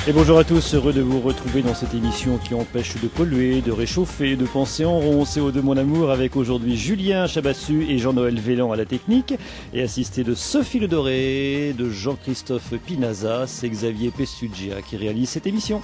Et bonjour à tous, heureux de vous retrouver dans cette émission qui empêche de polluer, de réchauffer, de penser en rond. C'est de mon amour avec aujourd'hui Julien Chabassu et Jean-Noël Vélan à la technique et assisté de Sophie Le Doré, de Jean-Christophe Pinaza, c'est Xavier Pessugia qui réalise cette émission.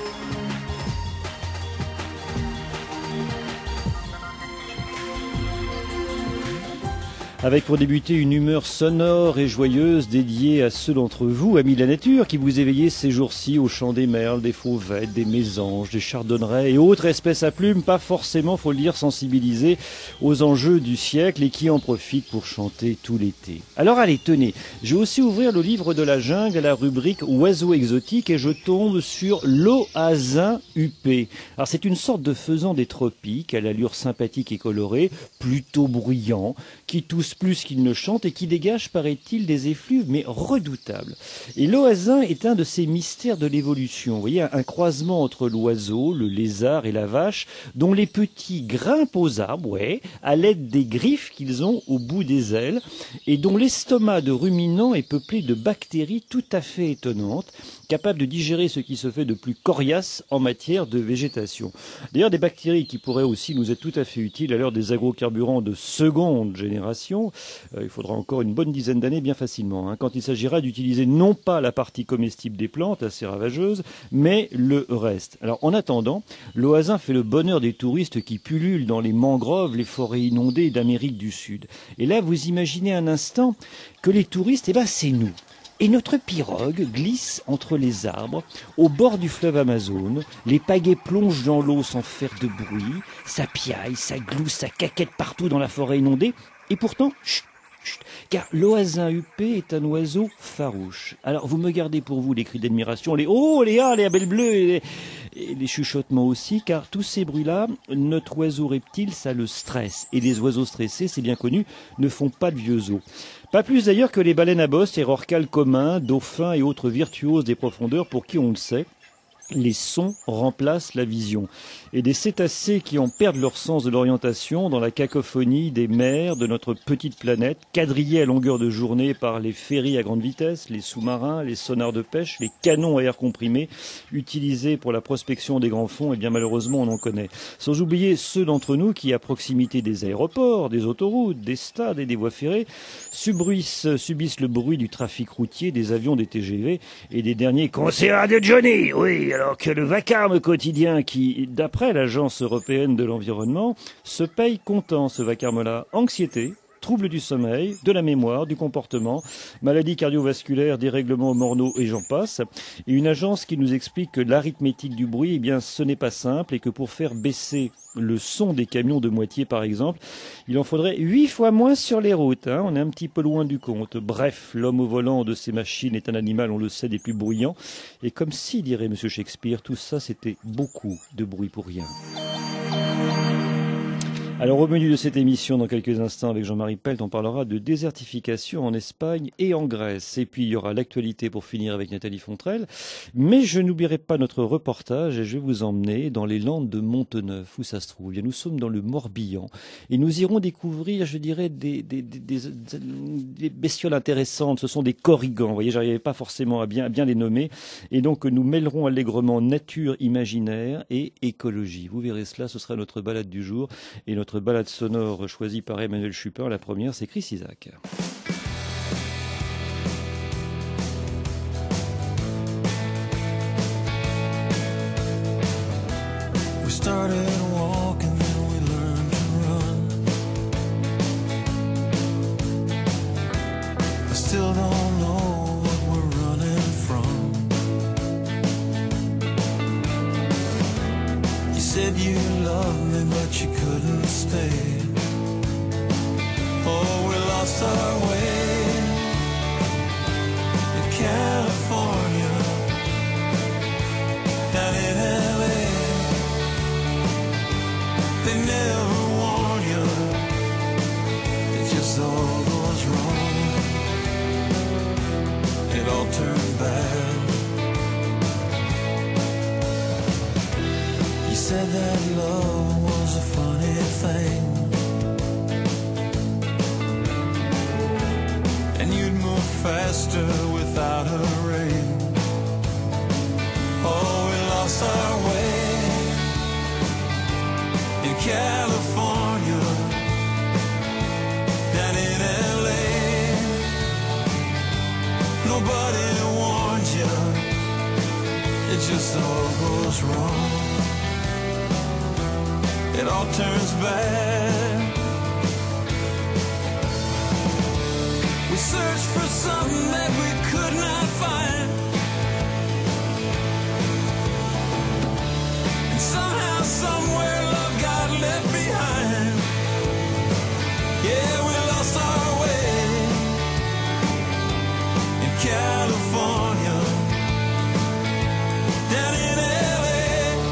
Avec pour débuter une humeur sonore et joyeuse dédiée à ceux d'entre vous, amis de la nature, qui vous éveillez ces jours-ci au chant des merles, des fauvettes, des mésanges, des chardonnerets et autres espèces à plumes, pas forcément, faut le dire, sensibilisées aux enjeux du siècle et qui en profitent pour chanter tout l'été. Alors allez, tenez, je vais aussi ouvrir le livre de la jungle à la rubrique oiseaux exotiques et je tombe sur l'oasin huppé. Alors c'est une sorte de faisan des tropiques à l'allure sympathique et colorée, plutôt bruyant, qui tousse plus qu'il ne chante et qui dégage, paraît-il, des effluves mais redoutables. Et l'oasin est un de ces mystères de l'évolution. Vous voyez, un croisement entre l'oiseau, le lézard et la vache, dont les petits grimpent aux arbres, ouais, à l'aide des griffes qu'ils ont au bout des ailes, et dont l'estomac de ruminant est peuplé de bactéries tout à fait étonnantes, capables de digérer ce qui se fait de plus coriace en matière de végétation. D'ailleurs, des bactéries qui pourraient aussi nous être tout à fait utiles à l'heure des agrocarburants de seconde génération. Il faudra encore une bonne dizaine d'années bien facilement, quand il s'agira d'utiliser non pas la partie comestible des plantes, assez ravageuse, mais le reste. Alors en attendant, l'oasin fait le bonheur des touristes qui pullulent dans les mangroves, les forêts inondées d'Amérique du Sud. Et là, vous imaginez un instant que les touristes, c'est nous. Et notre pirogue glisse entre les arbres, au bord du fleuve Amazone. Les pagaies plongent dans l'eau sans faire de bruit. Ça piaille, ça glousse, ça caquette partout dans la forêt inondée. Et pourtant, chut, chut, car l'oasin huppé est un oiseau farouche. Alors vous me gardez pour vous les cris d'admiration, les « Oh, les abelles bleues !» et les chuchotements aussi, car tous ces bruits-là, notre oiseau reptile, ça le stresse. Et les oiseaux stressés, c'est bien connu, ne font pas de vieux os. Pas plus d'ailleurs que les baleines à bosse, les rorquals communs, dauphins et autres virtuoses des profondeurs pour qui on le sait. Les sons remplacent la vision. Et des cétacés qui en perdent leur sens de l'orientation dans la cacophonie des mers de notre petite planète, quadrillés à longueur de journée par les ferries à grande vitesse, les sous-marins, les sonars de pêche, les canons à air comprimé, utilisés pour la prospection des grands fonds, et bien malheureusement on en connaît. Sans oublier ceux d'entre nous qui, à proximité des aéroports, des autoroutes, des stades et des voies ferrées, subissent le bruit du trafic routier, des avions, des TGV et des derniers concerts de Johnny, oui. Alors que le vacarme quotidien qui, d'après l'Agence européenne de l'environnement, se paye comptant ce vacarme-là. Anxiété, troubles du sommeil, de la mémoire, du comportement, maladies cardiovasculaires, dérèglements hormonaux et j'en passe. Et une agence qui nous explique que l'arithmétique du bruit, ce n'est pas simple et que pour faire baisser le son des camions de moitié, par exemple, il en faudrait 8 fois moins sur les routes. On est un petit peu loin du compte. Bref, l'homme au volant de ces machines est un animal, on le sait, des plus bruyants. Et comme si, dirait M. Shakespeare, tout ça, c'était beaucoup de bruit pour rien. Alors au menu de cette émission, dans quelques instants avec Jean-Marie Pelt, on parlera de désertification en Espagne et en Grèce. Et puis il y aura l'actualité pour finir avec Nathalie Fontrelle. Mais je n'oublierai pas notre reportage et je vais vous emmener dans les Landes de Monteneuf, où ça se trouve. Nous sommes dans le Morbihan et nous irons découvrir, je dirais, des bestioles intéressantes. Ce sont des corrigans. Vous voyez, j'arrivais pas forcément à bien les nommer. Et donc nous mêlerons allègrement nature imaginaire et écologie. Vous verrez cela, ce sera notre balade du jour et notre balade sonore choisie par Emmanuel Schupper. La première, c'est Chris Isaak. We started walking, then we learned to run. I still don't know what we're running from. You said you loved me, but you couldn't stay. Oh, we lost our way in California, down in LA. They never warn you, it just all goes wrong. It all turned bad. You said that love was a funny thing, and you'd move faster without a ring. lost our way in California, down in LA. Nobody warned you, it just all goes wrong. It all turns bad. We searched for something that we could not find, and somehow, somewhere, love got left behind. Yeah, we lost our way in California, down in LA.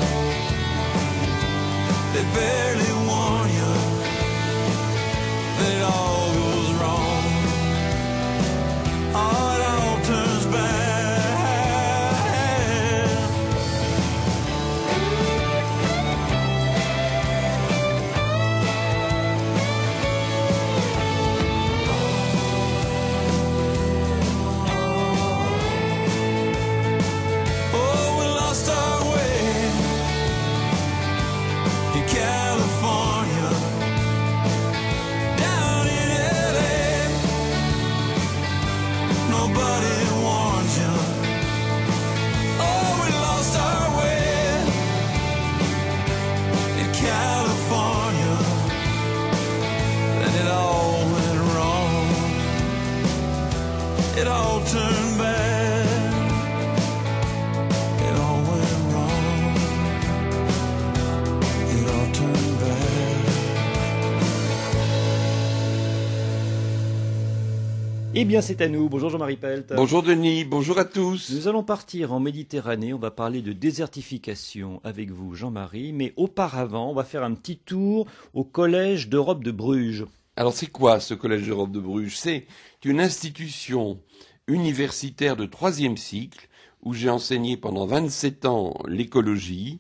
They barely warn you that it all goes wrong. Oh, it all turns bad. Oh, we lost our way in California, down in LA. Nobody warned you. Oh, we lost our way in California, and it all went wrong. It all turned bad. It all went wrong. It all turned bad. Eh bien, c'est à nous. Bonjour Jean-Marie Pelt. Bonjour Denis, bonjour à tous. Nous allons partir en Méditerranée. On va parler de désertification avec vous, Jean-Marie. Mais auparavant, on va faire un petit tour au Collège d'Europe de Bruges. Alors c'est quoi ce Collège d'Europe de Bruges? C'est une institution universitaire de 3e cycle où j'ai enseigné pendant 27 ans l'écologie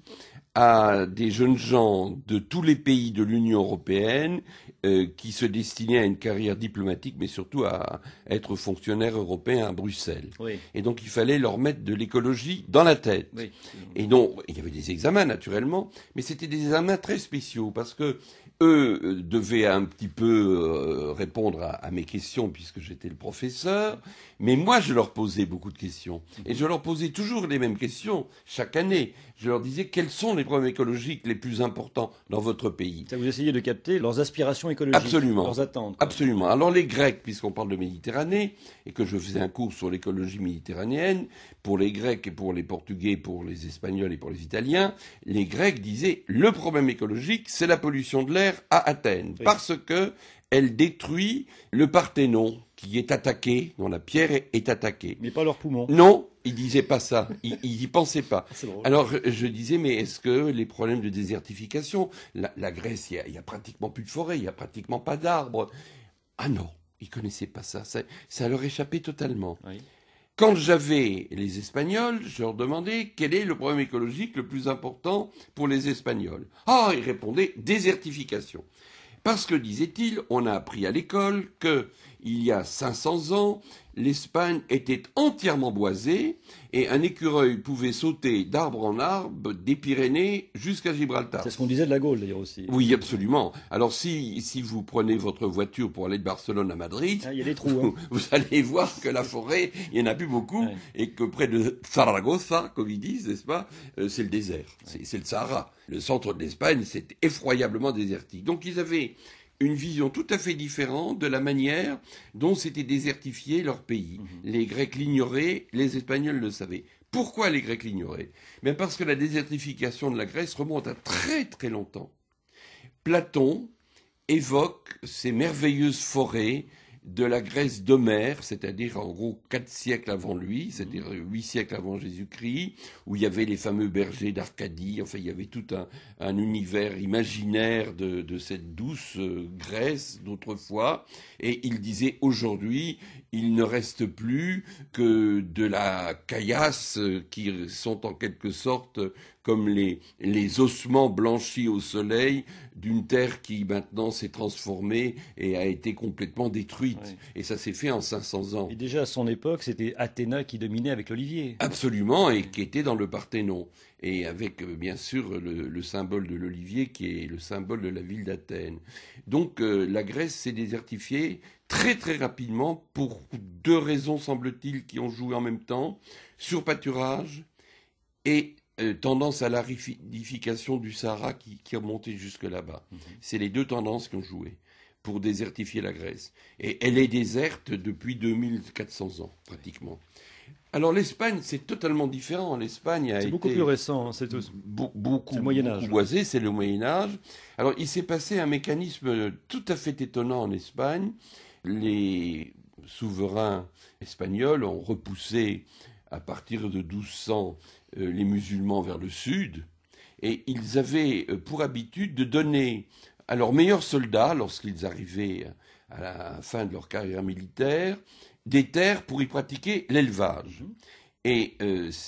à des jeunes gens de tous les pays de l'Union européenne qui se destinaient à une carrière diplomatique, mais surtout à être fonctionnaires européens à Bruxelles. Oui. Et donc il fallait leur mettre de l'écologie dans la tête. Oui. Et donc il y avait des examens naturellement, mais c'était des examens très spéciaux parce que eux devaient un petit peu répondre à mes questions puisque j'étais le professeur, mais moi je leur posais beaucoup de questions. Et je leur posais toujours les mêmes questions chaque année. Je leur disais quels sont les problèmes écologiques les plus importants dans votre pays. Ça, vous essayez de capter leurs aspirations écologiques, Absolument. leurs attentes. Quoi. Absolument. Alors les Grecs, puisqu'on parle de Méditerranée, et que je faisais un cours sur l'écologie méditerranéenne, pour les Grecs et pour les Portugais, pour les Espagnols et pour les Italiens, les Grecs disaient le problème écologique, c'est la pollution de l'air à Athènes, Oui. parce que elle détruit le Parthénon, qui est attaqué, dont la pierre est attaquée. Mais pas leurs poumons. Non, ils disaient pas ça, ils y pensaient pas. C'est drôle. Alors je disais, mais est-ce que les problèmes de désertification, la Grèce, il y a pratiquement plus de forêt, il y a pratiquement pas d'arbres. Ah non, ils connaissaient pas ça, ça leur échappait totalement. Oui. Quand j'avais les Espagnols, je leur demandais quel est le problème écologique le plus important pour les Espagnols. Ah, ils répondaient désertification. Parce que, disait-il, on a appris à l'école que, il y a 500 ans, l'Espagne était entièrement boisée et un écureuil pouvait sauter d'arbre en arbre des Pyrénées jusqu'à Gibraltar. C'est ce qu'on disait de la Gaule d'ailleurs aussi. Oui, absolument. Alors si vous prenez votre voiture pour aller de Barcelone à Madrid, Ah, il y a des trous. Hein. vous allez voir que la forêt, il n'y en a plus beaucoup, Ouais. et que près de Zaragoza, comme ils disent, n'est-ce pas, c'est le désert, c'est le Sahara. Le centre de l'Espagne, c'est effroyablement désertique. Donc ils avaient une vision tout à fait différente de la manière dont s'était désertifié leur pays. Les Grecs l'ignoraient, les Espagnols le savaient. Pourquoi les Grecs l'ignoraient? Mais parce que la désertification de la Grèce remonte à très très longtemps. Platon évoque ces merveilleuses forêts de la Grèce d'Homère, c'est-à-dire en gros 4 siècles avant lui, c'est-à-dire 8 siècles avant Jésus-Christ, où il y avait les fameux bergers d'Arcadie, enfin il y avait tout un univers imaginaire de cette douce Grèce d'autrefois, et il disait aujourd'hui, il ne reste plus que de la caillasse qui sont en quelque sorte comme les ossements blanchis au soleil d'une terre qui maintenant s'est transformée et a été complètement détruite. Ouais. Et ça s'est fait en 500 ans. Et déjà à son époque, c'était Athéna qui dominait avec l'olivier. Absolument, et qui était dans le Parthénon. Et avec, bien sûr, le symbole de l'olivier qui est le symbole de la ville d'Athènes. Donc la Grèce s'est désertifiée très très rapidement pour deux raisons, semble-t-il, qui ont joué en même temps. Surpâturage et tendance à l'aridification du Sahara qui a monté jusque là-bas. C'est les deux tendances qui ont joué pour désertifier la Grèce. Et elle est déserte depuis 2400 ans, pratiquement. Alors l'Espagne, c'est totalement différent. L'Espagne a C'est été beaucoup plus récent, hein, c'est tout. beaucoup le Moyen-Âge. beaucoup boisé, c'est le Moyen-Âge. Alors il s'est passé un mécanisme tout à fait étonnant en Espagne. Les souverains espagnols ont repoussé à partir de 1200 les musulmans vers le sud, et ils avaient pour habitude de donner à leurs meilleurs soldats, lorsqu'ils arrivaient à la fin de leur carrière militaire, des terres pour y pratiquer l'élevage. Et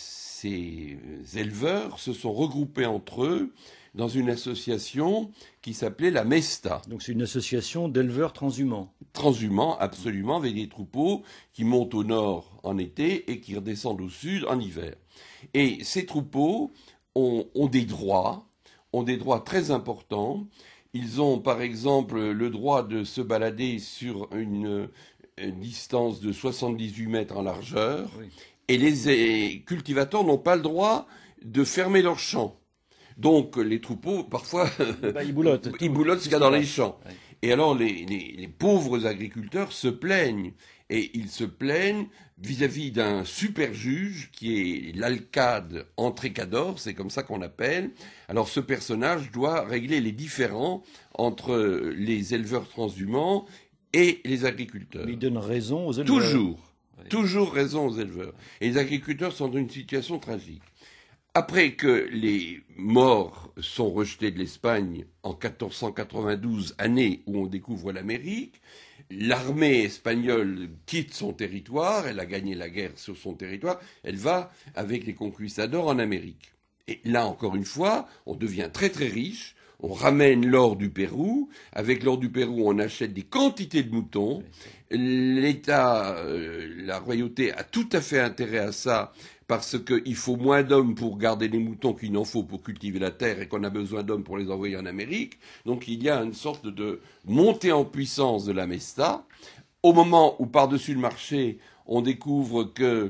ces éleveurs se sont regroupés entre eux dans une association qui s'appelait la Mesta. Donc c'est une association d'éleveurs transhumants. Transhumants, absolument, avec des troupeaux qui montent au nord en été et qui redescendent au sud en hiver. Et ces troupeaux ont des droits très importants. Ils ont par exemple le droit de se balader sur une distance de 78 mètres en largeur, Oui. et les cultivateurs n'ont pas le droit de fermer leurs champs. Donc les troupeaux, parfois, Ils boulotent. ils boulotent ce qu'il y a dans les champs. Ouais. Et alors les pauvres agriculteurs se plaignent. Et ils se plaignent vis-à-vis d'un super juge qui est l'alcade Entrecador, c'est comme ça qu'on l'appelle. Alors ce personnage doit régler les différends entre les éleveurs transhumants et les agriculteurs. Mais il donne raison aux éleveurs. Toujours raison aux éleveurs. Et les agriculteurs sont dans une situation tragique. Après que les morts sont rejetés de l'Espagne en 1492, année où on découvre l'Amérique, l'armée espagnole quitte son territoire, elle a gagné la guerre sur son territoire, elle va avec les conquistadors en Amérique. Et là, encore une fois, on devient très très riche, on ramène l'or du Pérou, avec l'or du Pérou, on achète des quantités de moutons, l'État, la royauté a tout à fait intérêt à ça, parce qu'il faut moins d'hommes pour garder les moutons qu'il n'en faut pour cultiver la terre et qu'on a besoin d'hommes pour les envoyer en Amérique. Donc il y a une sorte de montée en puissance de la Mesta. Au moment où par-dessus le marché, on découvre que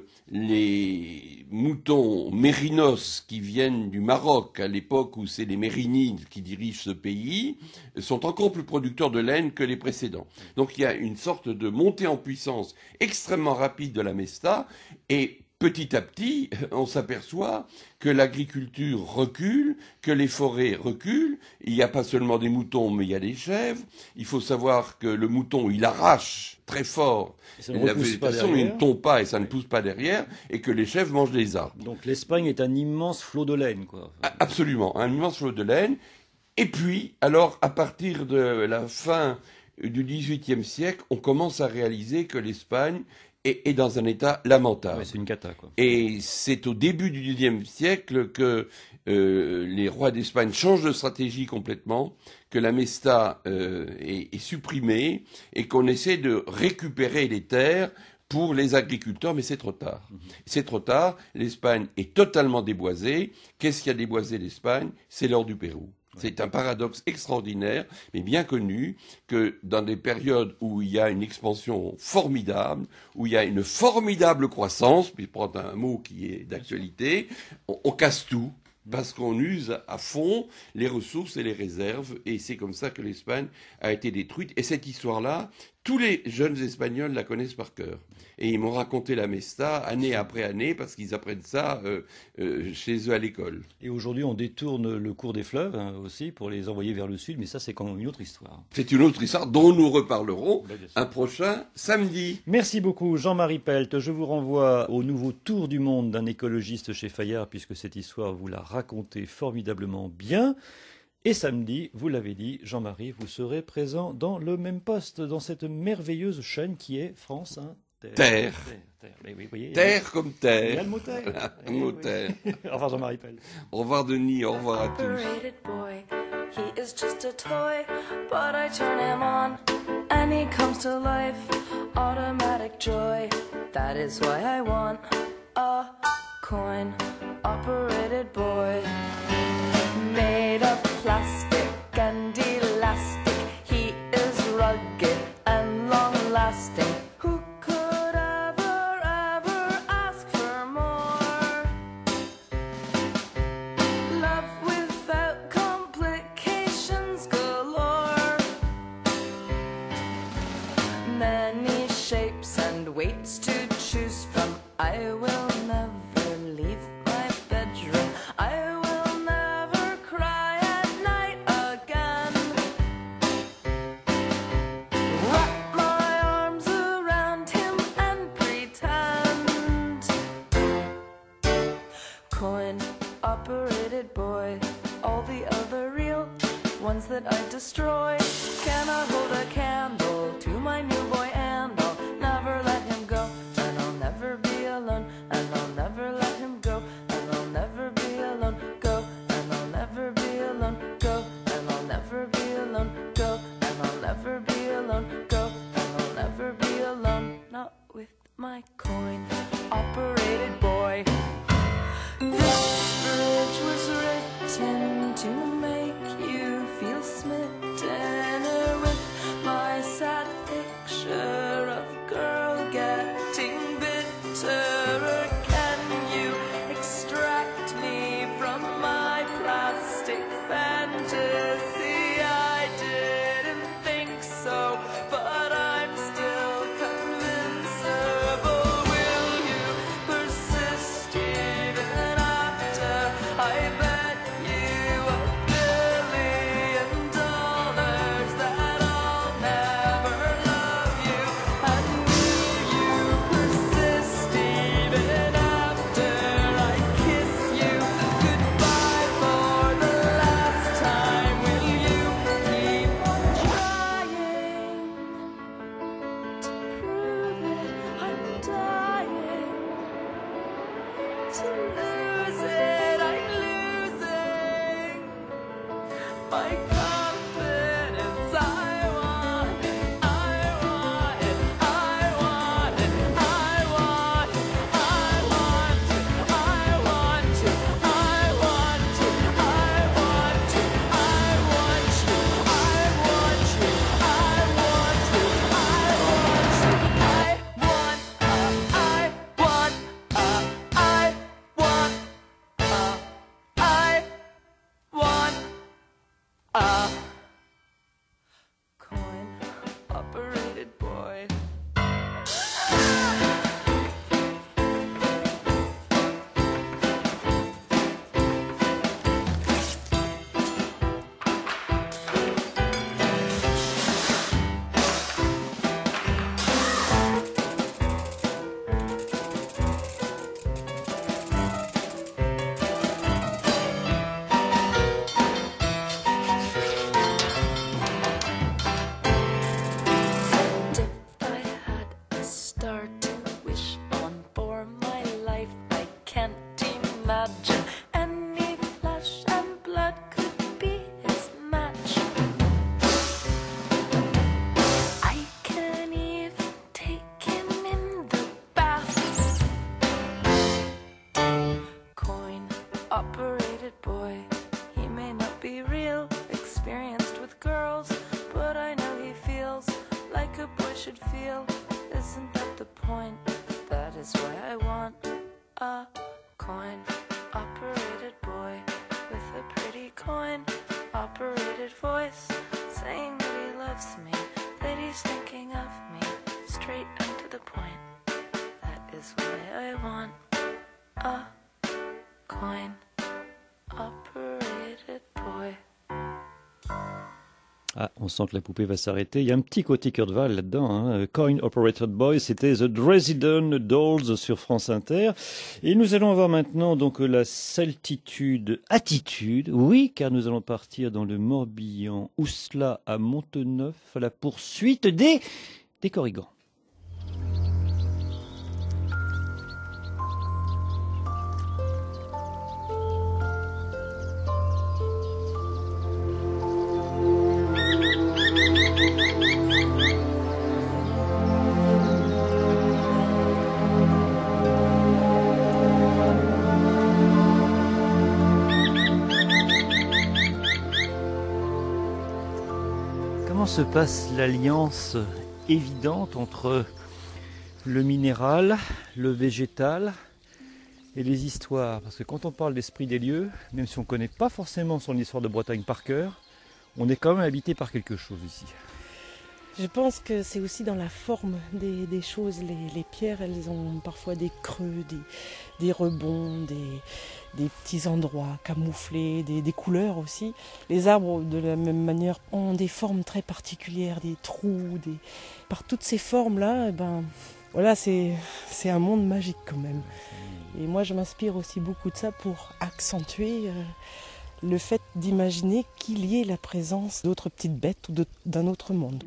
les moutons mérinos qui viennent du Maroc, à l'époque où c'est les Mérinides qui dirigent ce pays, sont encore plus producteurs de laine que les précédents. Donc il y a une sorte de montée en puissance extrêmement rapide de la Mesta, et petit à petit, on s'aperçoit que l'agriculture recule, que les forêts reculent. Il n'y a pas seulement des moutons, mais il y a des chèvres. Il faut savoir que le mouton, il arrache très fort la végétation, il ne tombe pas et ça ne pousse pas derrière, et que les chèvres mangent les arbres. Donc l'Espagne est un immense flot de laine, quoi. Absolument, un immense flot de laine. Et puis, alors, à partir de la fin du XVIIIe siècle, on commence à réaliser que l'Espagne est dans un état lamentable. Ouais, c'est une cata, quoi. Et c'est au début du XIXe siècle que les rois d'Espagne changent de stratégie complètement, que la Mesta est supprimée et qu'on essaie de récupérer les terres pour les agriculteurs, mais c'est trop tard. C'est trop tard, l'Espagne est totalement déboisée. Qu'est-ce qui a déboisé l'Espagne? C'est l'or du Pérou. C'est un paradoxe extraordinaire, mais bien connu, que dans des périodes où il y a une expansion formidable, où il y a une formidable croissance, puis prendre un mot qui est d'actualité, on casse tout, parce qu'on use à fond les ressources et les réserves, et c'est comme ça que l'Espagne a été détruite. Et cette histoire-là, tous les jeunes Espagnols la connaissent par cœur. Et ils m'ont raconté la Mesta année après année, parce qu'ils apprennent ça chez eux à l'école. Et aujourd'hui, on détourne le cours des fleuves aussi pour les envoyer vers le sud, mais ça, c'est quand même une autre histoire. C'est une autre histoire dont nous reparlerons Bien sûr. un prochain samedi. Merci beaucoup, Jean-Marie Pelt. Je vous renvoie au nouveau tour du monde d'un écologiste chez Fayard, puisque cette histoire, vous la racontez formidablement bien. Et samedi, vous l'avez dit, Jean-Marie, vous serez présent dans le même poste, dans cette merveilleuse chaîne qui est France Terre. Mais oui, vous voyez, Terre comme il y a terre. le mot terre. Voilà, Eh le mot oui. terre. Au revoir Jean-Marie Pell. Au revoir Denis, au revoir à tous. Operated boy, he is just a toy, but I turn him on and he comes to life. Automatic joy, that is why I want a coin operated boy. Made of plastic and elastic, he is rugged and long lasting. Who could ever ask for more? Love without complications galore. Many shapes and weights to choose from. I will never leave my bedroom. I will never cry at night again. Wrap my arms around him and pretend. Coin operated boy, all the other real ones that I destroy cannot hold a candle to my new boy, and I'll never let him go, and I'll never be alone, and I'll never let him go, and I'll never be alone, go, and I'll never be alone, go, and I'll never be alone, go, and I'll never be alone, go, and I'll never be alone, not with my coin operated boy. This bridge was written to make you feel smitten with my sad picture of girl getting bitter. Can you extract me from my plastic fantasy? I didn't think so, but I'm still convincible. Will you persist even after I bet you $1 billion that I'll never love you? And will you persist even after I kiss you goodbye for the last time? Will you keep on trying to prove it? I'm dying to lose it. I'm losing my confidence. I want it. I want it. I want it. I want it. I want it. I want it. I want it. I want it. I want you. I want you. I want you. I want you. I want I want I want a coin operated boy. If I had a star to wish on for my life, I can't imagine any flesh and blood could be his match. I can even take him in the bath. Coin operated boy, he may not be real, experienced with girls, but I know he feels like a boy should feel. Isn't that the point? That is why I want a coin operated boy with a pretty coin operated voice, saying that he loves me, that he's thinking of me, straight and to the point. That is why I want a coin operated boy. Ah, on sent que la poupée va s'arrêter. Il y a un petit côté Kurt Weill là-dedans. Hein. Coin Operated Boy, c'était The Dresden Dolls sur France Inter. Et nous allons avoir maintenant donc la Celtitude Attitude. Oui, car nous allons partir dans le Morbihan, Ousla à Monteneuf, à la poursuite des Corrigans. se passe l'alliance évidente entre le minéral, le végétal et les histoires. Parce que quand on parle d'esprit des lieux, même si on ne connaît pas forcément son histoire de Bretagne par cœur, on est quand même habité par quelque chose ici. Je pense que c'est aussi dans la forme des choses. Les pierres, elles ont parfois des creux, des rebonds, des petits endroits camouflés, des couleurs aussi. Les arbres, de la même manière, ont des formes très particulières, des trous. Par toutes ces formes-là, voilà, c'est un monde magique quand même. Et moi, je m'inspire aussi beaucoup de ça pour accentuer le fait d'imaginer qu'il y ait la présence d'autres petites bêtes ou d'un autre monde.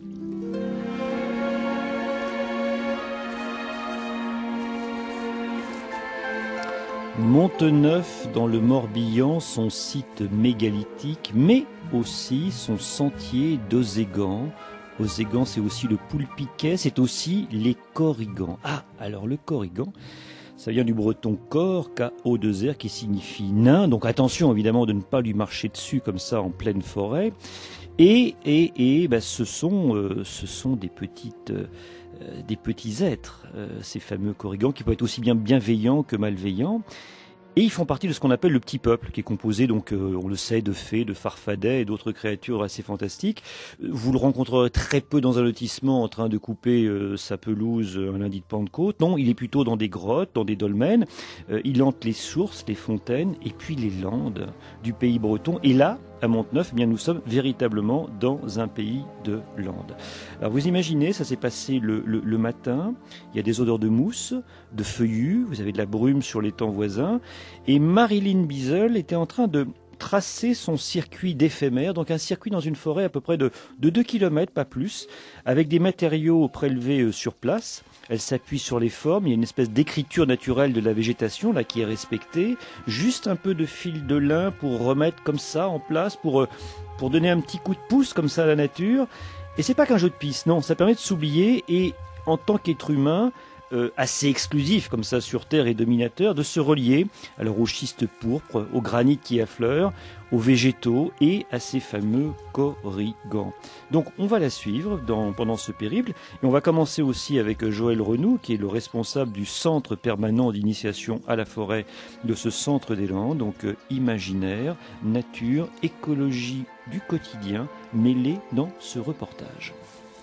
Monteneuf dans le Morbihan, son site mégalithique, mais aussi son sentier d'Ozégan. Ozégan, c'est aussi le Poulpiquet, c'est aussi les Corrigans. Ah, alors le Corrigan, ça vient du breton cor, K-O-2-R, qui signifie nain. Donc attention évidemment de ne pas lui marcher dessus comme ça en pleine forêt. Et ce sont des petits êtres, ces fameux corrigans, qui peuvent être aussi bien bienveillants que malveillants. Et ils font partie de ce qu'on appelle le petit peuple, qui est composé, donc, on le sait, de fées, de farfadets et d'autres créatures assez fantastiques. Vous le rencontrerez très peu dans un lotissement en train de couper sa pelouse un lundi de Pentecôte. Non, il est plutôt dans des grottes, dans des dolmens. Il hante les sources, les fontaines et puis les landes du pays breton. Et là, à Monteneuf, eh bien, nous sommes véritablement dans un pays de landes. Alors vous imaginez, ça s'est passé le matin, il y a des odeurs de mousse, de feuillus, vous avez de la brume sur l'étang voisin, et Marilyn Bizel était en train de tracer son circuit d'éphémère, donc un circuit dans une forêt à peu près de 2 km, pas plus, avec des matériaux prélevés sur place. Elle s'appuie sur les formes, il y a une espèce d'écriture naturelle de la végétation là qui est respectée, juste un peu de fil de lin pour remettre comme ça en place, pour donner un petit coup de pouce comme ça à la nature. Et c'est pas qu'un jeu de piste, non, ça permet de s'oublier et en tant qu'être humain, assez exclusif comme ça sur Terre et dominateur, de se relier alors au schiste pourpre, au granit qui affleure, aux végétaux et à ces fameux corrigans. Donc on va la suivre pendant ce périple et on va commencer aussi avec Joël Renoux qui est le responsable du centre permanent d'initiation à la forêt de ce centre des Landes, donc imaginaire, nature, écologie du quotidien mêlés dans ce reportage.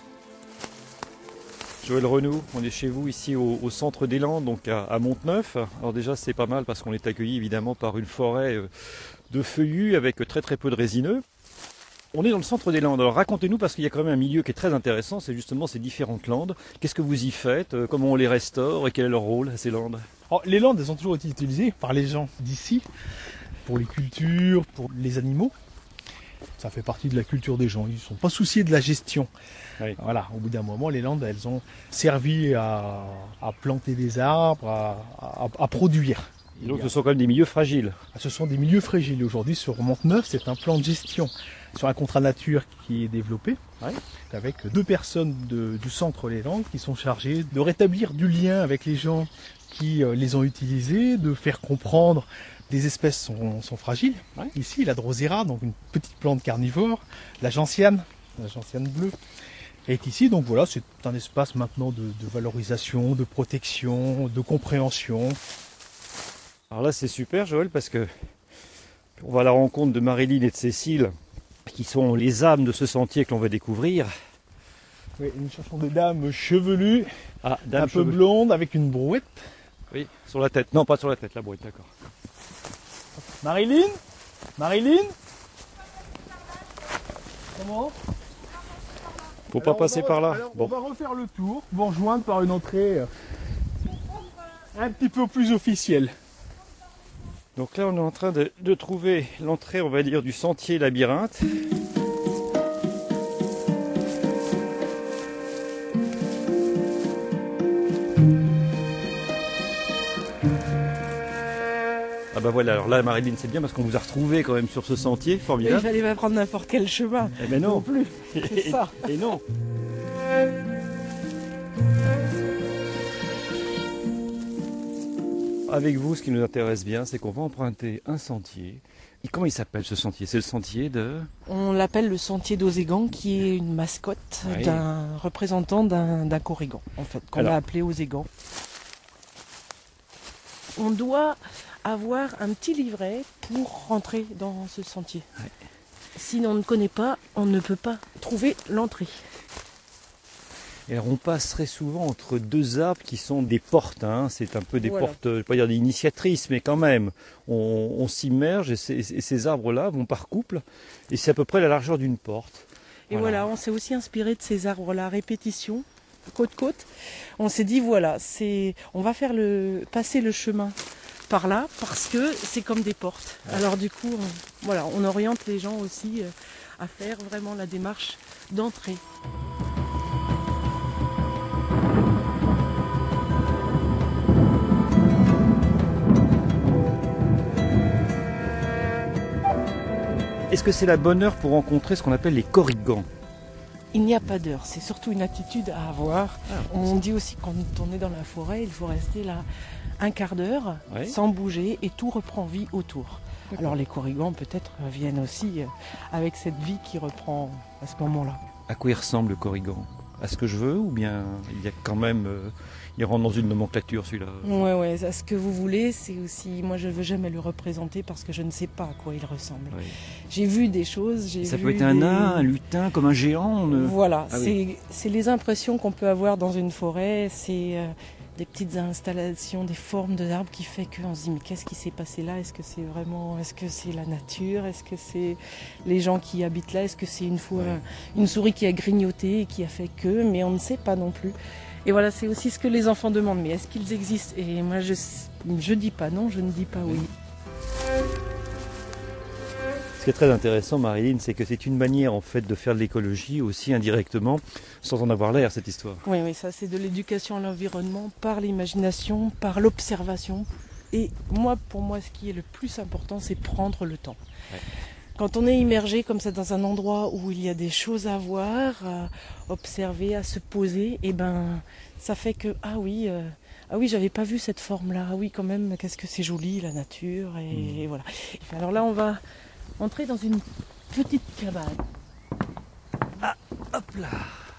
Joël Renoux, on est chez vous ici au centre des Landes, donc à Monteneuf. Alors déjà c'est pas mal parce qu'on est accueilli évidemment par une forêt de feuillus avec très très peu de résineux. On est dans le centre des Landes, alors racontez-nous parce qu'il y a quand même un milieu qui est très intéressant, c'est justement ces différentes landes. Qu'est-ce que vous y faites, comment on les restaure et quel est leur rôle à ces landes? Alors, les landes, elles ont toujours été utilisées par les gens d'ici, pour les cultures, pour les animaux. Ça fait partie de la culture des gens, ils ne sont pas souciés de la gestion. Oui. Voilà, au bout d'un moment, les landes, elles ont servi à planter des arbres, à produire. Et donc ce sont quand même des milieux fragiles. Ce sont des milieux fragiles. Aujourd'hui, sur Monteneuf, c'est un plan de gestion sur un contrat nature qui est développé, avec 2 personnes du centre Les Landes qui sont chargées de rétablir du lien avec les gens qui les ont utilisés, de faire comprendre des espèces sont fragiles. Ici, la drosera, donc une petite plante carnivore, la gentiane bleue, est ici. Donc voilà, c'est un espace maintenant de valorisation, de protection, de compréhension. Alors là c'est super Joël parce que on va à la rencontre de Marilyn et de Cécile qui sont les âmes de ce sentier que l'on va découvrir. Oui, nous cherchons des dames chevelues, dame un peu blondes avec une brouette. Oui, sur la tête. Non, pas sur la tête, la brouette, d'accord. Marilyn? Comment? Faut pas passer par là. On va refaire le tour, vous rejoindre par une entrée un petit peu plus officielle. Donc là on est en train de trouver l'entrée, on va dire, du sentier labyrinthe. Ah bah voilà, alors là Marilyn c'est bien parce qu'on vous a retrouvé quand même sur ce sentier, formidable. Il fallait pas prendre n'importe quel chemin. Eh ben non plus, c'est ça. Et non. avec vous, ce qui nous intéresse bien, c'est qu'on va emprunter un sentier. Et comment il s'appelle ce sentier? C'est le sentier de... On l'appelle le sentier d'Ozégan, qui est une mascotte Oui. d'un représentant d'un Corrigan, en fait, qu'on Alors. a appelé Ozégan. On doit avoir un petit livret pour rentrer dans ce sentier. Ouais. Si on ne connaît pas, on ne peut pas trouver l'entrée. Et alors on passe très souvent entre deux arbres qui sont des portes, hein. C'est un peu des Voilà. portes, je ne vais pas dire des initiatrices, mais quand même, on s'immerge et ces arbres-là vont par couple, et c'est à peu près la largeur d'une porte. Et voilà, on s'est aussi inspiré de ces arbres-là à répétition, côte-côte. On s'est dit, voilà, on va faire passer le chemin par là, parce que c'est comme des portes. Alors du coup, on oriente les gens aussi à faire vraiment la démarche d'entrée. Est-ce que c'est la bonne heure pour rencontrer ce qu'on appelle les corrigans? Il n'y a pas d'heure, c'est surtout une attitude à avoir. On dit aussi que quand on est dans la forêt, il faut rester là un quart d'heure Ouais. sans bouger et tout reprend vie autour. Alors les corrigans peut-être viennent aussi avec cette vie qui reprend à ce moment-là. À quoi il ressemble le corrigan? À ce que je veux, ou bien il y a quand même... il rentre dans une nomenclature celui-là? Ouais, à ce que vous voulez, c'est aussi... Moi je ne veux jamais le représenter parce que je ne sais pas à quoi il ressemble. Ouais. J'ai vu des choses, Ça peut être un nain, un lutin, comme un géant. Voilà, Ah oui. c'est les impressions qu'on peut avoir dans une forêt, c'est des petites installations, des formes d'arbres qui fait qu'on se dit mais qu'est-ce qui s'est passé là? Est-ce que c'est la nature? Est-ce que c'est les gens qui habitent là? Est-ce que c'est une fois une souris qui a grignoté et qui a fait que? Mais on ne sait pas non plus. Et voilà, c'est aussi ce que les enfants demandent, mais est-ce qu'ils existent? Et moi je dis pas non, je ne dis pas oui. Ce qui est très intéressant, Marilyn, c'est que c'est une manière en fait de faire de l'écologie aussi indirectement, sans en avoir l'air, cette histoire. Oui, ça c'est de l'éducation à l'environnement par l'imagination, par l'observation. Et pour moi, ce qui est le plus important, c'est prendre le temps. Ouais. Quand on est immergé comme ça dans un endroit où il y a des choses à voir, à observer, à se poser, et ça fait que ah oui, j'avais pas vu cette forme-là. Ah oui, quand même, qu'est-ce que c'est joli la nature et voilà. Alors là, on va entrer dans une petite cabane. Ah, hop là.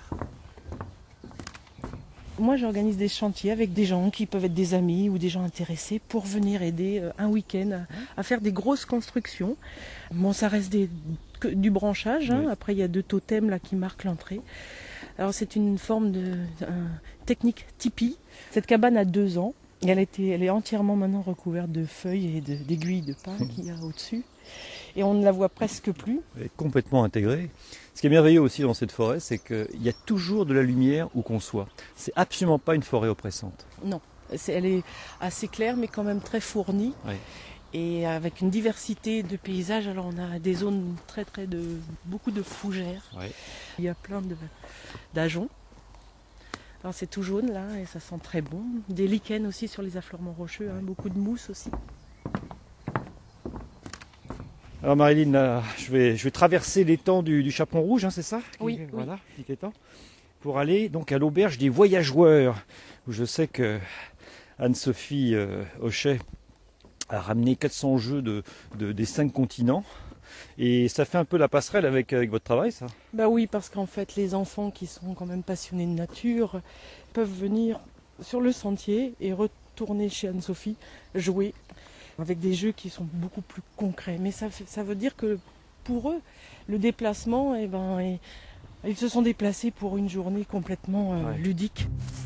Moi, j'organise des chantiers avec des gens qui peuvent être des amis ou des gens intéressés pour venir aider un week-end à faire des grosses constructions. Bon, ça reste du branchage. Hein. Oui. Après, il y a 2 totems là qui marquent l'entrée. Alors, c'est une forme de technique tipi. Cette cabane a 2 ans. Et elle est entièrement maintenant recouverte de feuilles et d'aiguilles de pin qu'il y a au-dessus. Et on ne la voit presque plus. Elle est complètement intégrée. Ce qui est merveilleux aussi dans cette forêt, c'est qu'il y a toujours de la lumière où qu'on soit. C'est absolument pas une forêt oppressante. Non, elle est assez claire mais quand même très fournie. Oui. Et avec une diversité de paysages, alors on a des zones beaucoup de fougères. Oui. Il y a plein d'ajoncs. Alors c'est tout jaune là et ça sent très bon. Des lichens aussi sur les affleurements rocheux, hein, beaucoup de mousse aussi. Alors Marilyn, là, je vais traverser l'étang du Chaperon Rouge, hein, c'est ça? Oui, Voilà, petit étang. Pour aller donc à l'auberge des voyageurs, où je sais que Anne-Sophie Hochet a ramené 400 jeux des 5 continents. Et ça fait un peu la passerelle avec votre travail, ça? Bah oui, parce qu'en fait les enfants qui sont quand même passionnés de nature peuvent venir sur le sentier et retourner chez Anne-Sophie jouer avec des jeux qui sont beaucoup plus concrets. Mais ça veut dire que pour eux, le déplacement, ils se sont déplacés pour une journée complètement ludique.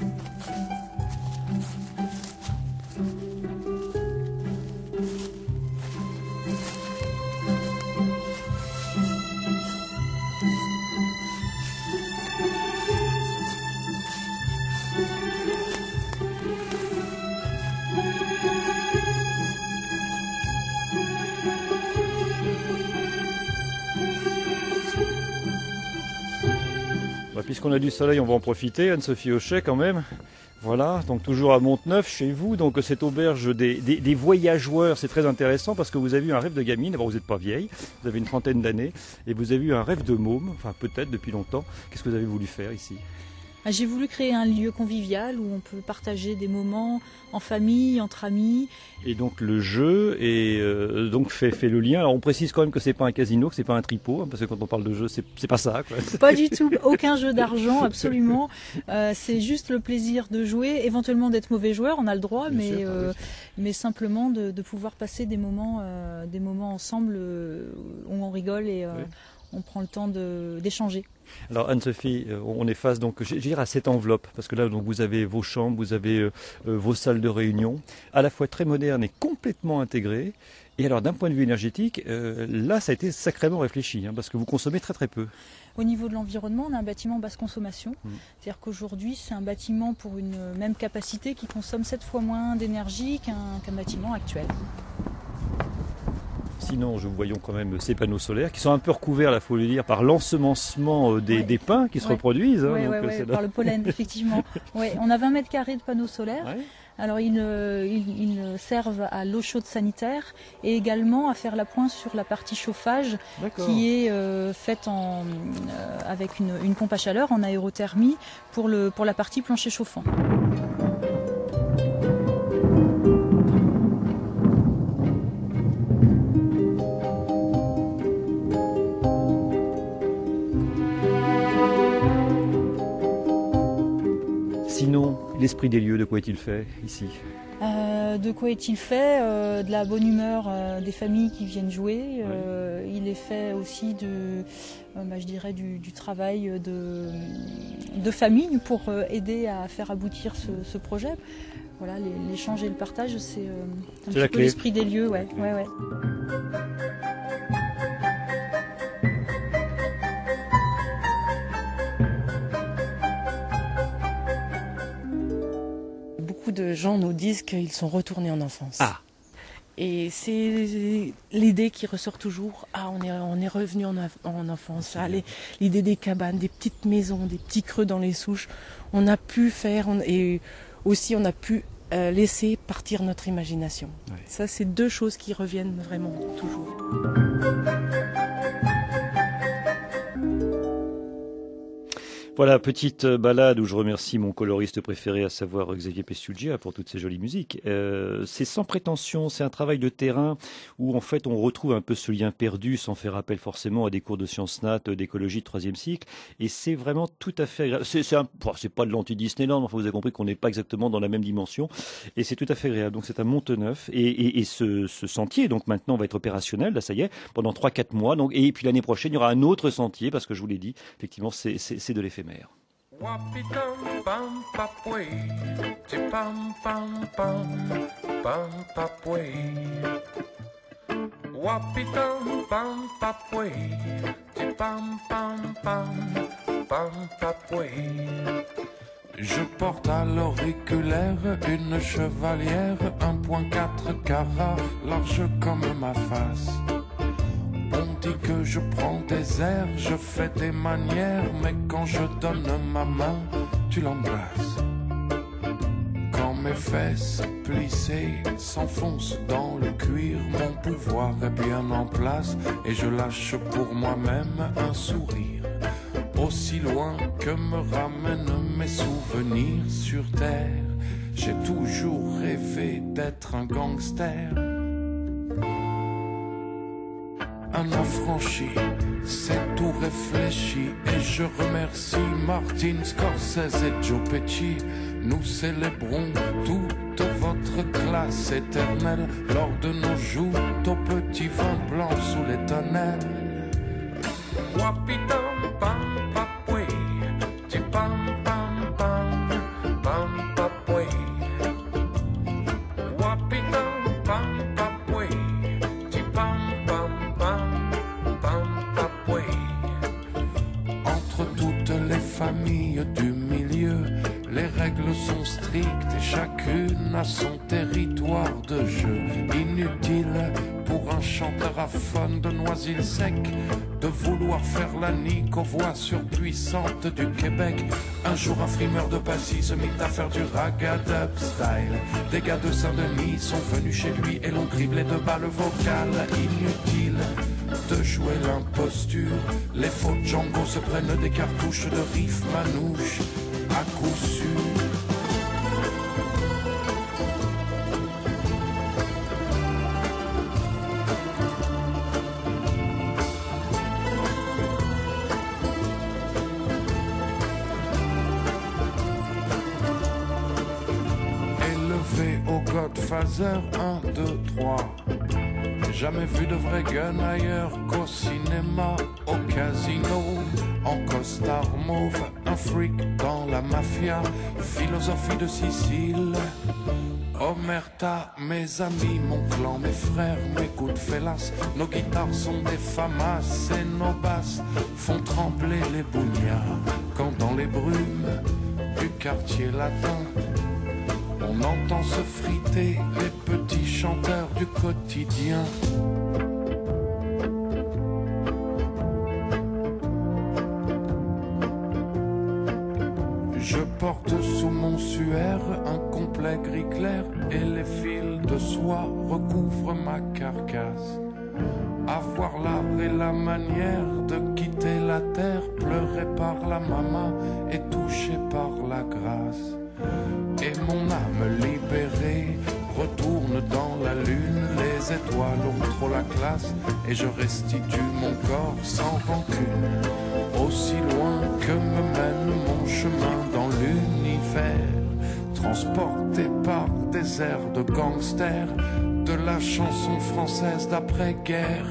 Puisqu'on a du soleil, on va en profiter, Anne-Sophie Hochet quand même. Voilà, donc toujours à Monteneuf, chez vous, donc cette auberge des voyageurs, c'est très intéressant parce que vous avez eu un rêve de gamine, d'abord vous n'êtes pas vieille, vous avez une trentaine d'années, et vous avez eu un rêve de môme, enfin peut-être depuis longtemps. Qu'est-ce que vous avez voulu faire ici? J'ai voulu créer un lieu convivial où on peut partager des moments en famille, entre amis. Et donc le jeu donc fait le lien. Alors on précise quand même que c'est pas un casino, que c'est pas un tripot, hein, parce que quand on parle de jeu, c'est pas ça, quoi. Pas du tout, aucun jeu d'argent, absolument. C'est juste le plaisir de jouer, éventuellement d'être mauvais joueur, on a le droit, mais simplement de pouvoir passer des moments ensemble où on rigole et on prend le temps d'échanger. Alors Anne-Sophie, on est face donc, je dirais, à cette enveloppe, parce que là donc vous avez vos chambres, vous avez vos salles de réunion, à la fois très modernes et complètement intégrées. Et alors d'un point de vue énergétique, là ça a été sacrément réfléchi, hein, parce que vous consommez très très peu. Au niveau de l'environnement, on a un bâtiment basse consommation. C'est-à-dire qu'aujourd'hui, c'est un bâtiment pour une même capacité qui consomme 7 fois moins d'énergie qu'un bâtiment actuel. Sinon, nous voyons quand même ces panneaux solaires qui sont un peu recouverts, là, faut le dire, par l'ensemencement des pins qui se reproduisent. Oui, par le pollen, effectivement. On a 20 mètres carrés de panneaux solaires. Ouais. Alors, ils servent à l'eau chaude sanitaire et également à faire la pointe sur la partie chauffage qui est faite avec une pompe à chaleur en aérothermie pour la partie plancher chauffant. Sinon, l'esprit des lieux, de quoi est-il fait ici ? De quoi est-il fait ? De la bonne humeur des familles qui viennent jouer. Il est fait aussi je dirais du travail de famille pour aider à faire aboutir ce projet. Voilà, l'échange et le partage, c'est un petit peu l'esprit des lieux. Ouais. Beaucoup de gens nous disent qu'ils sont retournés en enfance. Ah. Et c'est l'idée qui ressort toujours. Ah, on est revenu en enfance. Ah, l'idée des cabanes, des petites maisons, des petits creux dans les souches. On a pu faire, et aussi on a pu laisser partir notre imagination. Ouais. Ça, c'est deux choses qui reviennent vraiment toujours. Voilà, petite balade où je remercie mon coloriste préféré, à savoir Xavier Pesciugia, pour toutes ces jolies musiques. C'est sans prétention, c'est un travail de terrain où en fait on retrouve un peu ce lien perdu sans faire appel forcément à des cours de sciences nat, d'écologie de 3e cycle. Et c'est vraiment tout à fait agréable. C'est pas de l'anti-Disneyland, enfin vous avez compris qu'on n'est pas exactement dans la même dimension. Et c'est tout à fait agréable. Donc c'est à Monteneuf. Et ce sentier, donc maintenant, va être opérationnel, là ça y est, pendant 3-4 mois. Donc, et puis l'année prochaine, il y aura un autre sentier, parce que je vous l'ai dit, effectivement, c'est de l'éphémère. Wapidum pam papwe, ti pam pam pam papwe. Wapidum pam papwe, ti pam pam pam papwe. Je porte à l'auriculaire une chevalière 1.4 carats, large comme ma face. On dit que je prends des airs, je fais des manières, mais quand je donne ma main, tu l'embrasses. Quand mes fesses plissées s'enfoncent dans le cuir, mon pouvoir est bien en place et je lâche pour moi-même un sourire. Aussi loin que me ramènent mes souvenirs sur terre, j'ai toujours rêvé d'être un gangster. Un affranchi, c'est tout réfléchi. Et je remercie Martin Scorsese et Joe Pesci. Nous célébrons toute votre classe éternelle lors de nos joutes au petit vin blanc sous les tonnelles. Wapidam pam papwe, ti pam pam pam papwe. Wapidam pam papwe, ti pam pam pam papwe. Entre toutes les familles du milieu, les règles sont strictes et chacune a son territoire de jeu. Inutile pour un chanteur aphone de Noisy-le-Sec de vouloir faire la nique aux voix surpuissantes du Québec. Un jour un frimeur de Passy se mit à faire du ragga-dub style. Des gars de Saint-Denis sont venus chez lui et l'ont criblé de balles vocales. Inutile de jouer l'imposture, les faux Django se prennent des cartouches de riff manouche. à coup sûr. Au Godfather 1, 2, 3. Jamais vu de vrai gun ailleurs qu'au cinéma, au casino, en costard mauve, un freak dans la mafia, philosophie de Sicile. Omerta, mes amis, mon clan, mes frères, mes coups de félas, nos guitares sont des famas et nos basses font trembler les bougnards quand dans les brumes du quartier latin on entend se friter les petits chanteurs du quotidien. Je porte sous mon suaire un complet gris clair et les fils de soie recouvrent ma carcasse. Avoir l'art et la manière de quitter la terre, pleuré par la maman et touché par la grâce. Et mon âme libérée retourne dans la lune, les étoiles ont trop la classe et je restitue mon corps sans rancune. Aussi loin que me mène mon chemin dans l'univers, transporté par des airs de gangsters, de la chanson française d'après-guerre.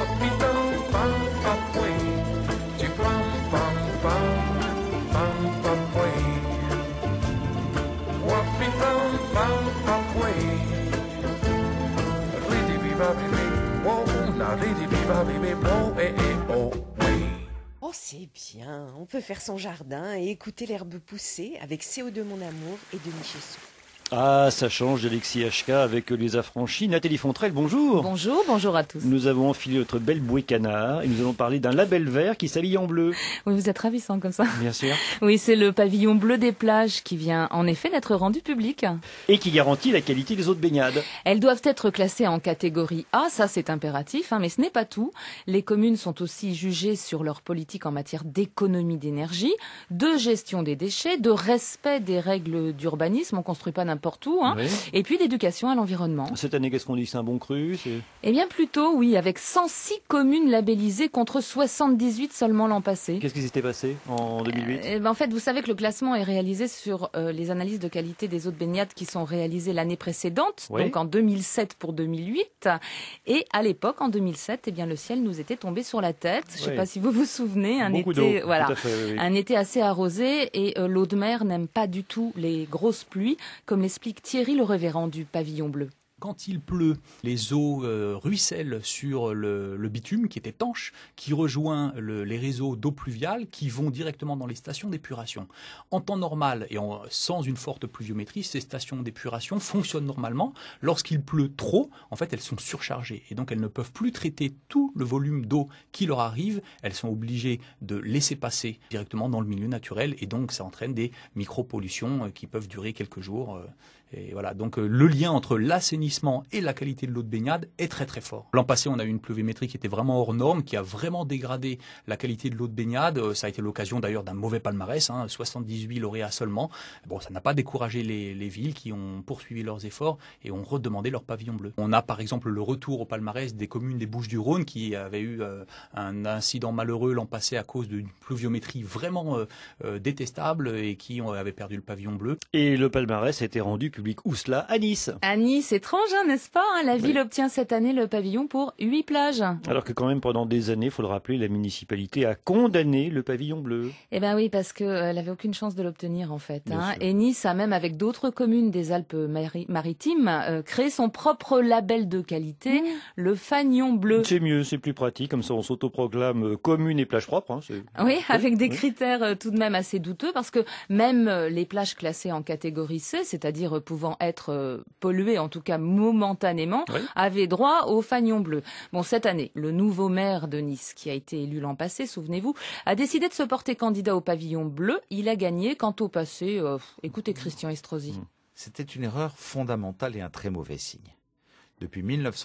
Oh, c'est bien, on peut faire son jardin et écouter l'herbe pousser avec CO2 Mon Amour et Denis Chessou. Ah, ça change d'Alexis HK avec Les Affranchis. Nathalie Fontrelle, bonjour. Bonjour, bonjour à tous. Nous avons enfilé notre belle bouée canard et nous allons parler d'un label vert qui s'habille en bleu. Oui, vous êtes ravissant comme ça. Bien sûr. Oui, c'est le pavillon bleu des plages qui vient en effet d'être rendu public. Et qui garantit la qualité des eaux de baignade. Elles doivent être classées en catégorie A, ça c'est impératif, mais ce n'est pas tout. Les communes sont aussi jugées sur leur politique en matière d'économie d'énergie, de gestion des déchets, de respect des règles d'urbanisme, on construit pas n'importe où, Oui. et puis d'éducation à l'environnement. Cette année, qu'est-ce qu'on dit? C'est un bon cru? Eh bien plutôt, oui, avec 106 communes labellisées contre 78 seulement l'an passé. Qu'est-ce qui s'était passé en 2008? En fait, vous savez que le classement est réalisé sur les analyses de qualité des eaux de baignade qui sont réalisées l'année précédente, Oui. donc en 2007 pour 2008. Et à l'époque, en 2007, eh bien, le ciel nous était tombé sur la tête. Je ne sais Oui. pas si vous vous souvenez, un Beaucoup été, d'eau, voilà, tout à fait, oui, oui. un été assez arrosé et l'eau de mer n'aime pas du tout les grosses pluies, comme l'explique Thierry le révérend du pavillon bleu. Quand il pleut, les eaux ruissellent sur le bitume qui est étanche, qui rejoint les réseaux d'eau pluviale qui vont directement dans les stations d'épuration. En temps normal et sans une forte pluviométrie, ces stations d'épuration fonctionnent normalement. Lorsqu'il pleut trop, en fait, elles sont surchargées et donc elles ne peuvent plus traiter tout le volume d'eau qui leur arrive. Elles sont obligées de laisser passer directement dans le milieu naturel et donc ça entraîne des micro-pollutions qui peuvent durer quelques jours. Et voilà, donc le lien entre l'assainissement et la qualité de l'eau de baignade est très très fort. L'an passé, on a eu une pluviométrie qui était vraiment hors norme, qui a vraiment dégradé la qualité de l'eau de baignade. Ça a été l'occasion d'ailleurs d'un mauvais palmarès, 78 lauréats seulement. Bon, ça n'a pas découragé les villes qui ont poursuivi leurs efforts et ont redemandé leur pavillon bleu. On a par exemple le retour au palmarès des communes des Bouches-du-Rhône qui avaient eu un incident malheureux l'an passé à cause d'une pluviométrie vraiment détestable et qui avaient perdu le pavillon bleu. Et le palmarès a été rendu public où cela? À Nice. À Nice, étrange, n'est-ce pas? La ville obtient cette année le pavillon pour 8 plages. Alors que quand même pendant des années, il faut le rappeler, la municipalité a condamné le pavillon bleu. Eh ben oui, parce qu'elle avait aucune chance de l'obtenir en fait. Bien sûr. Et Nice a même, avec d'autres communes des Alpes-Maritimes, créé son propre label de qualité, le Fagnon bleu. C'est mieux, c'est plus pratique, comme ça on s'autoproclame commune et plage propre. Oui, avec des critères tout de même assez douteux, parce que même les plages classées en catégorie C, c'est-à-dire pouvant être polluées, en tout cas momentanément, avaient droit au Fagnon bleu. Bon, cette année, le nouveau maire de Nice, qui a été élu l'an passé, souvenez-vous, a décidé de se porter candidat au pavillon bleu. Il a gagné. Quant au passé, écoutez Christian Estrosi. C'était une erreur fondamentale et un très mauvais signe. Depuis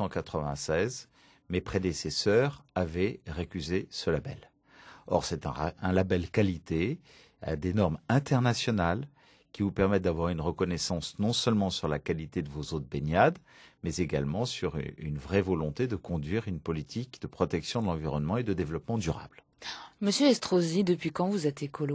1996, mes prédécesseurs avaient récusé ce label. Or, c'est un label qualité à des normes internationales qui vous permettent d'avoir une reconnaissance non seulement sur la qualité de vos eaux de baignade, mais également sur une vraie volonté de conduire une politique de protection de l'environnement et de développement durable. Monsieur Estrosi, depuis quand vous êtes écolo ?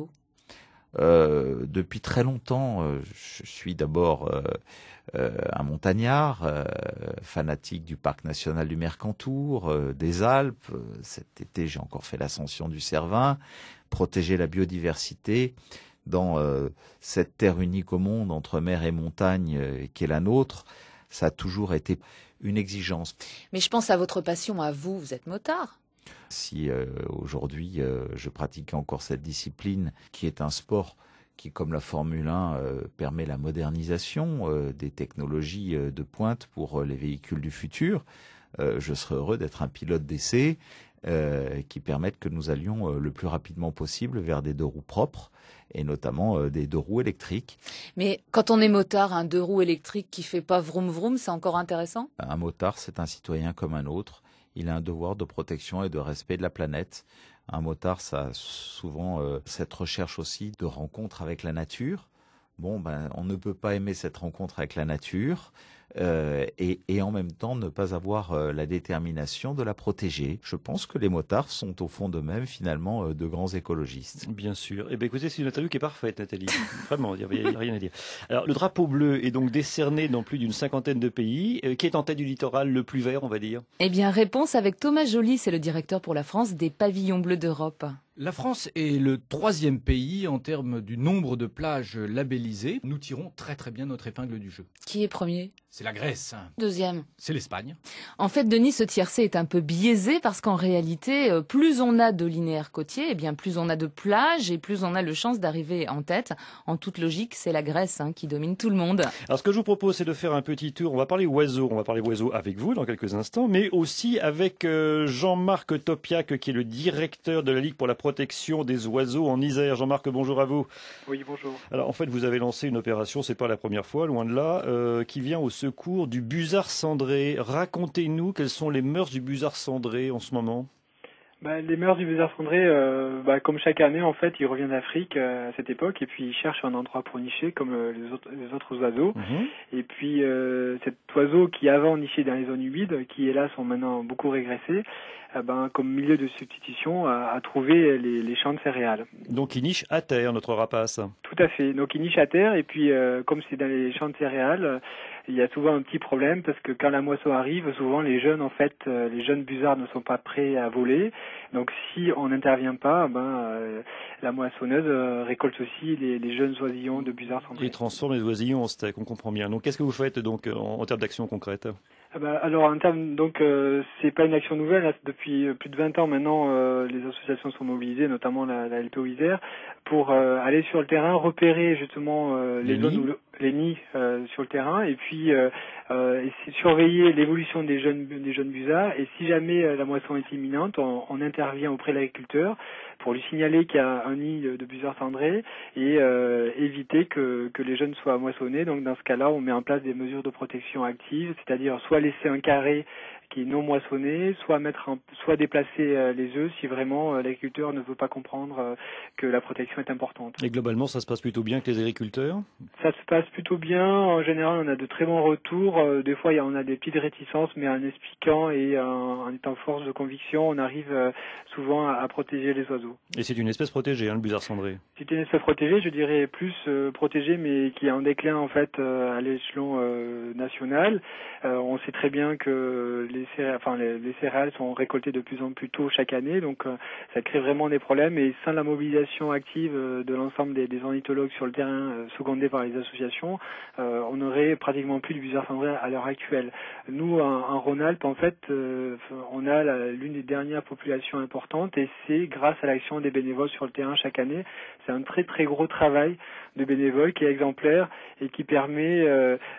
Depuis très longtemps, je suis d'abord un montagnard, fanatique du parc national du Mercantour, des Alpes. Cet été, j'ai encore fait l'ascension du Cervin, protéger la biodiversité dans cette terre unique au monde entre mer et montagne qui est la nôtre. Ça a toujours été une exigence. Mais je pense à votre passion à vous, vous êtes motard. Si aujourd'hui je pratique encore cette discipline qui est un sport qui, comme la Formule 1, permet la modernisation des technologies de pointe pour les véhicules du futur, je serais heureux d'être un pilote d'essai qui permettent que nous allions le plus rapidement possible vers des deux roues propres et notamment des deux roues électriques. Mais quand on est motard, un deux roues électrique qui fait pas vroom vroom, c'est encore intéressant ? Un motard, c'est un citoyen comme un autre. Il a un devoir de protection et de respect de la planète. Un motard, ça a souvent cette recherche aussi de rencontre avec la nature. Bon, on ne peut pas aimer cette rencontre avec la nature et en même temps ne pas avoir la détermination de la protéger. Je pense que les motards sont au fond d'eux-mêmes finalement de grands écologistes. Bien sûr. Eh bien, écoutez, c'est une interview qui est parfaite, Nathalie. Vraiment, il n'y a rien à dire. Alors, le drapeau bleu est donc décerné dans plus d'une cinquantaine de pays. Qui est en tête du littoral le plus vert, on va dire ? Eh bien, réponse avec Thomas Joly, c'est le directeur pour la France des pavillons bleus d'Europe. La France est le 3e pays en termes du nombre de plages labellisées. Nous tirons très très bien notre épingle du jeu. Qui est premier ? C'est la Grèce. Deuxième. C'est l'Espagne. En fait, Denis, ce tiercé est un peu biaisé parce qu'en réalité, plus on a de linéaires côtiers, eh bien plus on a de plages et plus on a de chances d'arriver en tête. En toute logique, c'est la Grèce qui domine tout le monde. Alors, ce que je vous propose, c'est de faire un petit tour. On va parler oiseaux. On va parler oiseaux avec vous dans quelques instants, mais aussi avec Jean-Marc Topiac, qui est le directeur de la Ligue pour la protection des oiseaux en Isère. Jean-Marc, bonjour à vous. Oui, bonjour. Alors, en fait, vous avez lancé une opération, c'est pas la première fois, loin de là, qui vient au secours du busard cendré. Racontez-nous quelles sont les mœurs du busard cendré en ce moment. Les mœurs du busard cendré, comme chaque année, en fait, il revient d'Afrique à cette époque et puis il cherche un endroit pour nicher comme les autres oiseaux. Et puis cet oiseau qui avant nichait dans les zones humides, qui hélas ont maintenant beaucoup régressé, comme milieu de substitution, a trouvé les champs de céréales. Donc il niche à terre, notre rapace. Tout à fait. Donc il niche à terre et puis comme c'est dans les champs de céréales, il y a souvent un petit problème parce que quand la moisson arrive, souvent les jeunes busards ne sont pas prêts à voler. Donc si on n'intervient pas, la moissonneuse récolte aussi les jeunes oisillons de busards cendrés. Et transforme les oisillons en steak, on comprend bien. Donc qu'est-ce que vous faites donc en termes d'action concrète ? Alors en termes c'est pas une action nouvelle. Là, depuis plus de 20 ans maintenant, les associations sont mobilisées, notamment la LPO Isère, pour aller sur le terrain, repérer justement les nids sur le terrain et puis surveiller l'évolution des jeunes busards. Et si jamais la moisson est imminente, on intervient auprès de l'agriculteur pour lui signaler qu'il y a un nid de busards cendrés et éviter que les jeunes soient moissonnés. Donc dans ce cas-là, on met en place des mesures de protection actives, c'est-à-dire soit laisser un carré qui est non moissonné, soit déplacer les œufs si vraiment l'agriculteur ne veut pas comprendre que la protection est importante. Et globalement, ça se passe plutôt bien avec les agriculteurs ? Ça se passe plutôt bien. En général, on a de très bons retours. Des fois, on a des petites réticences, mais en expliquant et en étant force de conviction, on arrive souvent à protéger les oiseaux. Et c'est une espèce protégée, le busard cendré ? C'est une espèce protégée, je dirais plus protégée, mais qui est en déclin en fait à l'échelon national. On sait très bien que les céréales sont récoltées de plus en plus tôt chaque année, donc ça crée vraiment des problèmes. Et sans la mobilisation active de l'ensemble des ornithologues sur le terrain, secondés par les associations, on n'aurait pratiquement plus de busards cendrés à l'heure actuelle. Nous, en Rhône-Alpes, en fait, on a l'une des dernières populations importantes, et c'est grâce à l'action des bénévoles sur le terrain chaque année. C'est un très très gros travail de bénévoles qui est exemplaire et qui permet à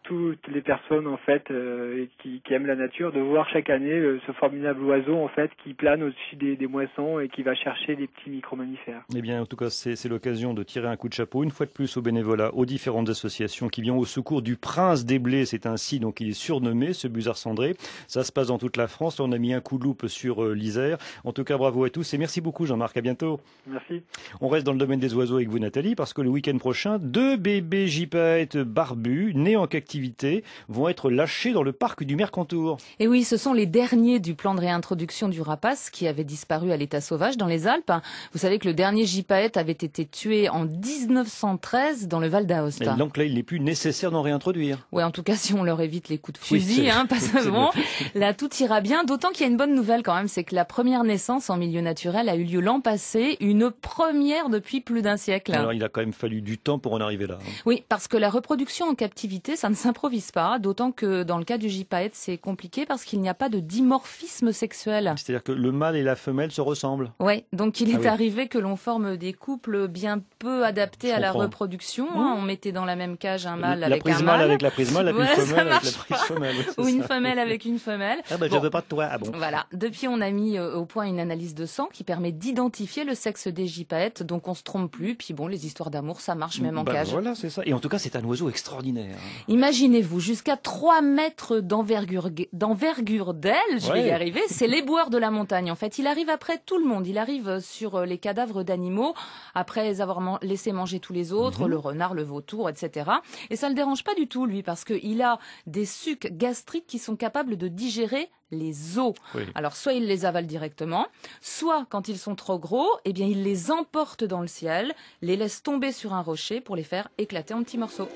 toutes les personnes en fait qui aiment la nature de voir chaque année ce formidable oiseau en fait qui plane au-dessus des moissons et qui va chercher les petits micro-mammifères. Eh bien, en tout cas, c'est l'occasion de tirer un coup de chapeau une fois de plus au bénévolat, aux différentes associations qui viennent au secours du prince des blés. C'est ainsi donc il est surnommé, ce busard cendré. Ça se passe dans toute la France. Là, on a mis un coup de loupe sur l'Isère. En tout cas, bravo à tous et merci beaucoup Jean-Marc. À bientôt. Merci. On reste dans le domaine des oiseaux avec vous Nathalie parce que le week-end prochain, 2 bébés gypaètes barbus nés en captivité vont être lâchés dans le parc du Mercantour. Et oui, ce sont les derniers du plan de réintroduction du rapace qui avait disparu à l'état sauvage dans les Alpes. Vous savez que le dernier gypaète avait été tué en 1913 dans le Val d'Aoste. Et donc là, il n'est plus nécessaire d'en réintroduire. Ouais, en tout cas, si on leur évite les coups de fusil, parce que bon, là, tout ira bien. D'autant qu'il y a une bonne nouvelle quand même, c'est que la première naissance en milieu naturel a eu lieu l'an passé, une première depuis plus d'un siècle. Alors, il a quand même fallu du temps pour en arriver là. Oui, parce que la reproduction en captivité, ça ne s'improvise pas, d'autant que dans le cas du gypaète, c'est compliqué parce qu'il n'y a pas de dimorphisme sexuel. C'est-à-dire que le mâle et la femelle se ressemblent. Oui, donc il est arrivé que l'on forme des couples bien peu adaptés à la reproduction. On mettait dans la même cage un mâle avec un mâle. Avec la prise mâle, la prise femelle avec la prise femelle. Ou une femelle avec une femelle. Ah ben, je veux pas de toi. Ah bon. Voilà. Depuis, on a mis au point une analyse de sang qui permet d'identifier le sexe des gypaètes, donc on se trompe plus. Puis bon, les histoires d'amour, ça marche même en cage. Voilà, c'est ça. Et en tout cas, c'est un oiseau extraordinaire. Imaginez-vous, jusqu'à 3 mètres d'envergure d'aile, je vais y arriver, c'est l'éboueur de la montagne. En fait, il arrive après tout le monde. Il arrive sur les cadavres d'animaux, après avoir laissé manger tous les autres, le renard, le vautour, etc. Et ça le dérange pas du tout, lui, parce qu'il a des sucs gastriques qui sont capables de digérer les os. Oui. Alors, soit il les avale directement, soit, quand ils sont trop gros, eh bien, il les emporte dans le ciel, les laisse tomber sur un rocher pour les faire éclater en petits morceaux.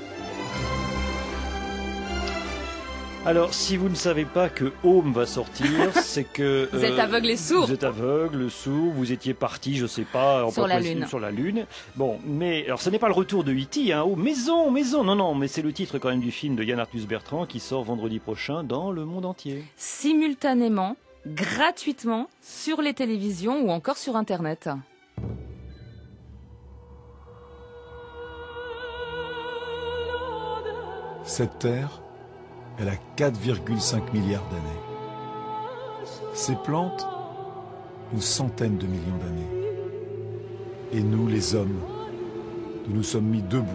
Alors, si vous ne savez pas que Home va sortir, c'est que... Vous êtes aveugle et sourd. Vous êtes aveugle, sourd, vous étiez parti, je sais pas... Sur la Lune. Sur la Lune. Bon, mais... Alors, ce n'est pas le retour de E.T., hein. Oh, maison. Non, mais c'est le titre quand même du film de Yann Arthus Bertrand qui sort vendredi prochain dans le monde entier. Simultanément, gratuitement, sur les télévisions ou encore sur Internet. Cette terre... elle a 4,5 milliards d'années. Ces plantes, une centaine de millions d'années. Et nous, les hommes, nous nous sommes mis debout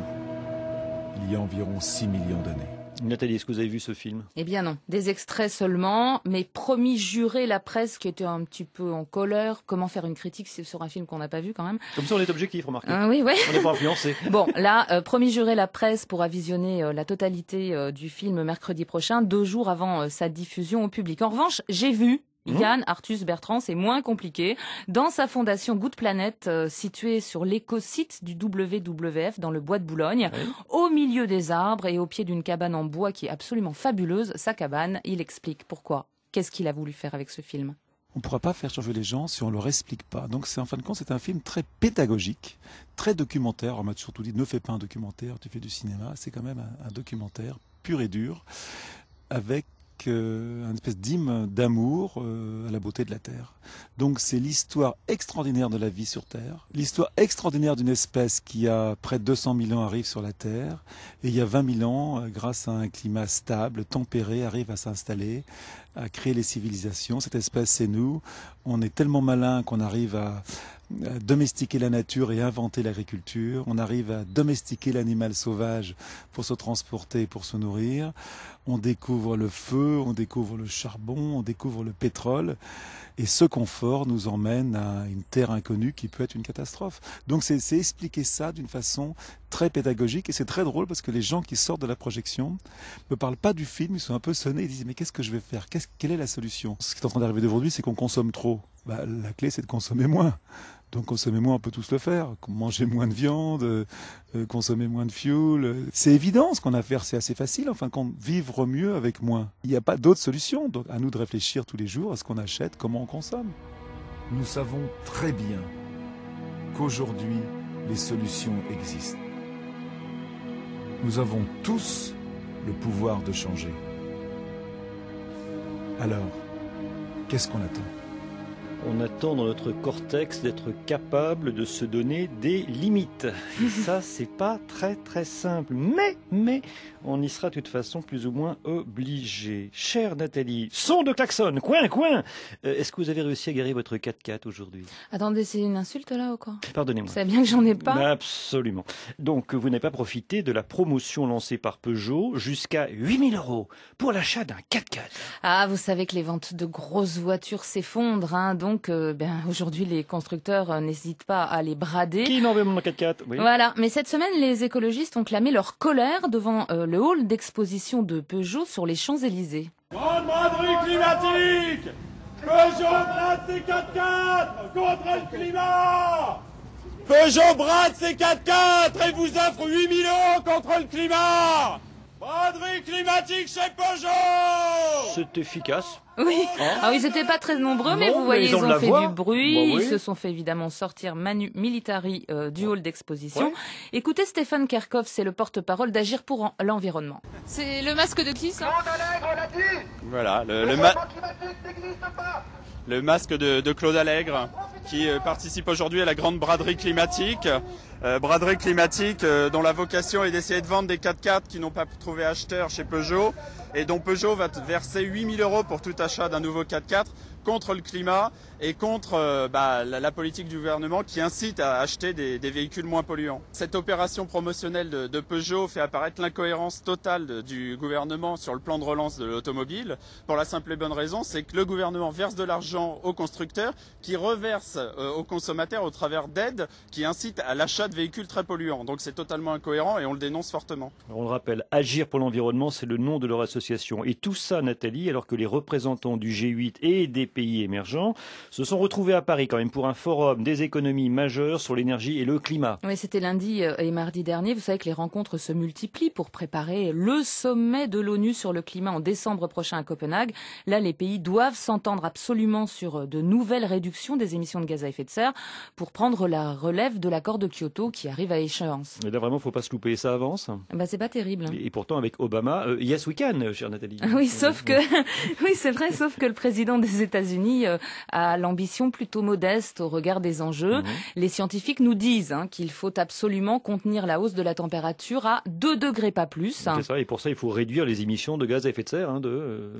il y a environ 6 millions d'années. Nathalie, est-ce que vous avez vu ce film? Eh bien non, des extraits seulement, mais promis jurer la presse qui était un petit peu en colère. Comment faire une critique sur un film qu'on n'a pas vu quand même? Comme ça on est objectif, remarquez. Oui. On n'est pas influencé. Bon, là, promis jurer la presse pourra visionner la totalité du film mercredi prochain, 2 jours avant sa diffusion au public. En revanche, j'ai vu Yann Arthus Bertrand, c'est moins compliqué. Dans sa fondation Good Planet, située sur l'éco-site du WWF dans le bois de Boulogne, au milieu des arbres et au pied d'une cabane en bois qui est absolument fabuleuse, sa cabane, il explique pourquoi. Qu'est-ce qu'il a voulu faire avec ce film? On ne pourra pas faire changer les gens si on ne leur explique pas. Donc en fin de compte, c'est un film très pédagogique, très documentaire. On m'a surtout dit, ne fais pas un documentaire, tu fais du cinéma. C'est quand même un documentaire pur et dur, avec une espèce d'hymne d'amour à la beauté de la Terre. Donc c'est l'histoire extraordinaire de la vie sur Terre, l'histoire extraordinaire d'une espèce qui a près de 200 000 ans arrive sur la Terre, et il y a 20 000 ans, grâce à un climat stable, tempéré, arrive à s'installer, à créer les civilisations. Cette espèce, c'est nous. On est tellement malin qu'on arrive à domestiquer la nature et inventer l'agriculture. On arrive à domestiquer l'animal sauvage pour se transporter, pour se nourrir. On découvre le feu, on découvre le charbon, on découvre le pétrole. Et ce confort nous emmène à une terre inconnue qui peut être une catastrophe. Donc c'est expliquer ça d'une façon très pédagogique. Et c'est très drôle parce que les gens qui sortent de la projection ne me parlent pas du film, ils sont un peu sonnés, ils disent mais qu'est-ce que je vais faire? Quelle est la solution? Ce qui est en train d'arriver d'aujourd'hui, c'est qu'on consomme trop. La clé, c'est de consommer moins. Donc consommer moins, on peut tous le faire. Manger moins de viande, consommer moins de fuel. C'est évident ce qu'on a à faire, c'est assez facile. En fin de compte, vivre mieux avec moins. Il n'y a pas d'autre solution. Donc à nous de réfléchir tous les jours à ce qu'on achète, comment on consomme. Nous savons très bien qu'aujourd'hui, les solutions existent. Nous avons tous le pouvoir de changer. Alors, qu'est-ce qu'on attend ? On attend dans notre cortex d'être capable de se donner des limites. Et ça, c'est pas très très simple. Mais, on y sera de toute façon plus ou moins obligé. Chère Nathalie, son de klaxon, coin. Est-ce que vous avez réussi à garer votre 4x4 aujourd'hui? Attendez, c'est une insulte là ou quoi? Pardonnez-moi. C'est bien que j'en ai pas. Absolument. Donc, vous n'avez pas profité de la promotion lancée par Peugeot jusqu'à 8 000 € pour l'achat d'un 4x4. Ah, vous savez que les ventes de grosses voitures s'effondrent, hein, donc aujourd'hui les constructeurs n'hésitent pas à les brader. Qui n'en veut mon 4x4? Oui. Voilà, mais cette semaine les écologistes ont clamé leur colère devant le hall d'exposition de Peugeot sur les Champs-Élysées. Grande braderie climatique! Peugeot brade ses 4x4 contre le climat! Peugeot brade ses 4x4 et vous offre 8 000 € contre le climat! Braderie climatique chez Peugeot! C'est efficace. Oui, ils n'étaient pas très nombreux, mais vous voyez, ils ont fait du bruit. Ils se sont fait évidemment sortir Manu Militari du hall d'exposition. Ouais. Écoutez, Stéphane Kerkhoff, c'est le porte-parole d'Agir pour l'environnement. C'est le masque de qui, ça? Voilà, le masque de Claude Allègre, qui participe aujourd'hui à la grande braderie climatique. Braderie climatique dont la vocation est d'essayer de vendre des 4x4 qui n'ont pas trouvé acheteur chez Peugeot et dont Peugeot va verser 8 000 € pour tout achat d'un nouveau 4x4 contre le climat et contre la politique du gouvernement qui incite à acheter des véhicules moins polluants. Cette opération promotionnelle de Peugeot fait apparaître l'incohérence totale du gouvernement sur le plan de relance de l'automobile pour la simple et bonne raison, c'est que le gouvernement verse de l'argent aux constructeurs qui reversent aux consommateurs au travers d'aides qui incitent à l'achat de véhicules très polluants. Donc c'est totalement incohérent et on le dénonce fortement. On le rappelle, Agir pour l'environnement, c'est le nom de leur association. Et tout ça, Nathalie, alors que les représentants du G8 et des pays émergents se sont retrouvés à Paris quand même pour un forum des économies majeures sur l'énergie et le climat. Oui, c'était lundi et mardi dernier. Vous savez que les rencontres se multiplient pour préparer le sommet de l'ONU sur le climat en décembre prochain à Copenhague. Là, les pays doivent s'entendre absolument sur de nouvelles réductions des émissions de gaz à effet de serre pour prendre la relève de l'accord de Kyoto qui arrive à échéance. Mais là, vraiment, faut pas se louper, ça avance. C'est pas terrible. Et pourtant, avec Obama, yes we can, chère Nathalie. Oui, sauf que, oui, c'est vrai, sauf que le président des États-Unis a l'ambition plutôt modeste au regard des enjeux. Les scientifiques nous disent qu'il faut absolument contenir la hausse de la température à 2 degrés, pas plus. C'est ça, et pour ça, il faut réduire les émissions de gaz à effet de serre de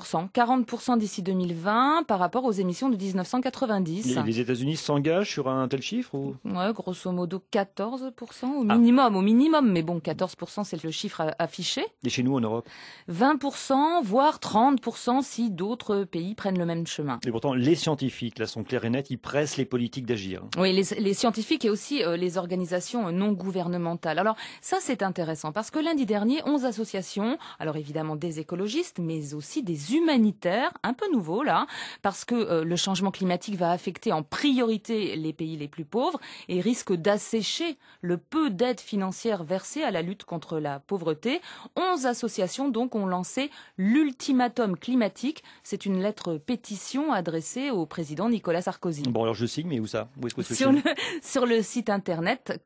40% d'ici 2020 par rapport aux émissions de 1990. Les États-Unis s'engagent sur un tel chiffre ou... Ouais, grosso modo 14% au minimum, mais bon, 14% c'est le chiffre affiché. Et chez nous en Europe 20%, voire 30% si d'autres pays prennent le même chemin. Et pourtant, les scientifiques, là, sont clairs et nets, ils pressent les politiques d'agir. Oui, les scientifiques et aussi les organisations non gouvernementales. Alors, ça, c'est intéressant, parce que lundi dernier, 11 associations, alors évidemment des écologistes, mais aussi des humanitaires, un peu nouveaux, là, parce que le changement climatique va affecter en priorité les pays les plus pauvres et risque d'assécher le peu d'aide financière versée à la lutte contre la pauvreté. 11 associations, donc, ont lancé l'ultimatum climatique. C'est une lettre pétition adressée au président Nicolas Sarkozy. Bon, alors je signe, mais où ça? Où est-ce que sur le site internet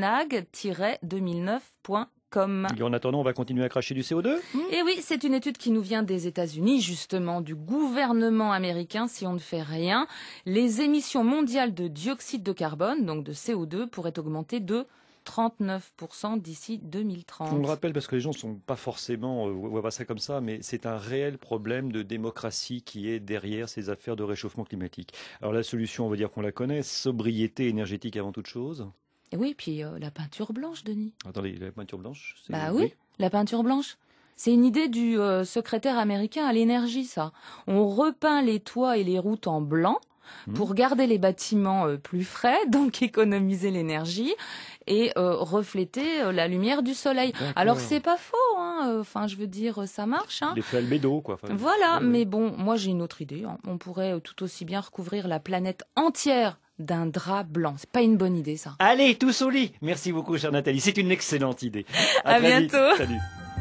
copenhague-2009.com. Et en attendant, on va continuer à cracher du CO2 ? Et oui, c'est une étude qui nous vient des États-Unis, justement du gouvernement américain. Si on ne fait rien, les émissions mondiales de dioxyde de carbone, donc de CO2, pourraient augmenter de 39% d'ici 2030. On le rappelle parce que les gens ne sont pas forcément, voient pas ça comme ça, mais c'est un réel problème de démocratie qui est derrière ces affaires de réchauffement climatique. Alors la solution, on va dire qu'on la connaît, sobriété énergétique avant toute chose. Et oui, puis la peinture blanche, Denis. Attendez, la peinture blanche oui, la peinture blanche. C'est une idée du secrétaire américain à l'énergie, ça. On repeint les toits et les routes en blanc pour garder les bâtiments plus frais, donc économiser l'énergie et refléter la lumière du soleil. Alors c'est pas faux, enfin je veux dire, ça marche. L'effet albédo, quoi. Voilà, mais bon, moi j'ai une autre idée. On pourrait tout aussi bien recouvrir la planète entière d'un drap blanc. C'est pas une bonne idée, ça. Allez, tous au lit. Merci beaucoup, chère Nathalie. C'est une excellente idée. À bientôt. Salut.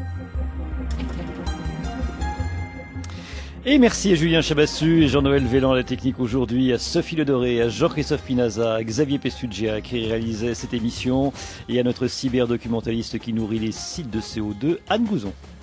Et merci à Julien Chabassu et Jean-Noël Vélan à la technique aujourd'hui, à Sophie Ledoré, à Jean-Christophe Pinaza, à Xavier Pestugia qui réalisait cette émission et à notre cyberdocumentaliste qui nourrit les sites de CO2, Anne Gouzon.